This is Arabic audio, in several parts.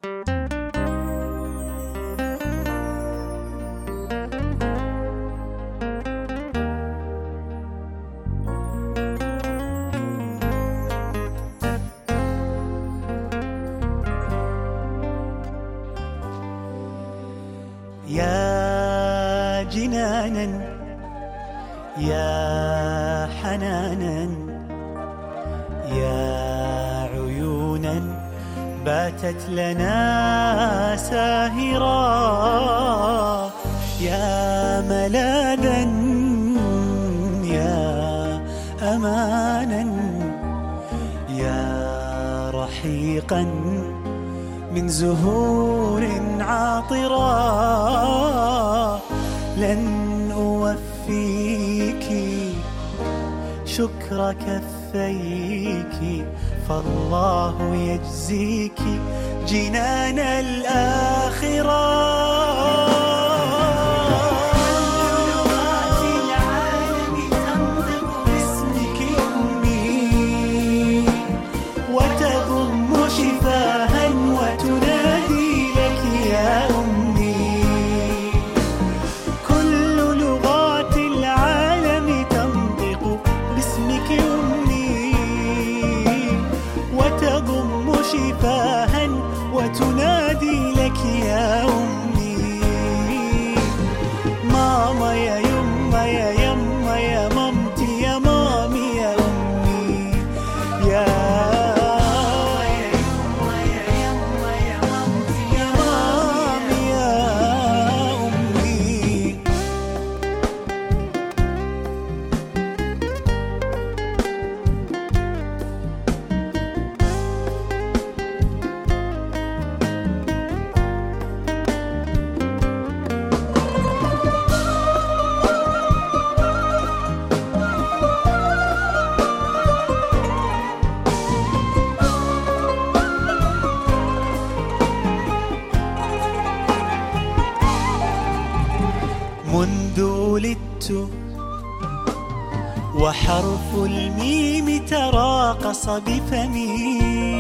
يا جنانا يا حنانا يا عيونا باتت لنا ساهرا، يا ملاذا يا أمانا يا رحيقا من زهور عاطرة، لن أوفيك شكر كفيك فالله يجزيك جنان الآخرة. شفاها وتنادي لك يا أمي، ماما يا يما يا يما يا مامتي يا مامي يا أمي، يا يما يا يما يا مامتي يا مامي يا أمي. منذ ولدت وحرف الميم تراقص بفمي،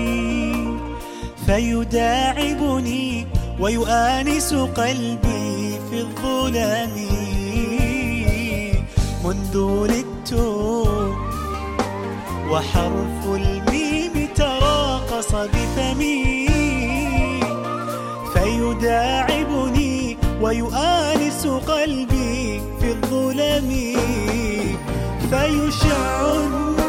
فيداعبني ويؤانس قلبي في الظلام. منذ ولدت وحرف الميم تراقص بفمي، فيداعبني ويؤانس قلبي في الظلم، فيشع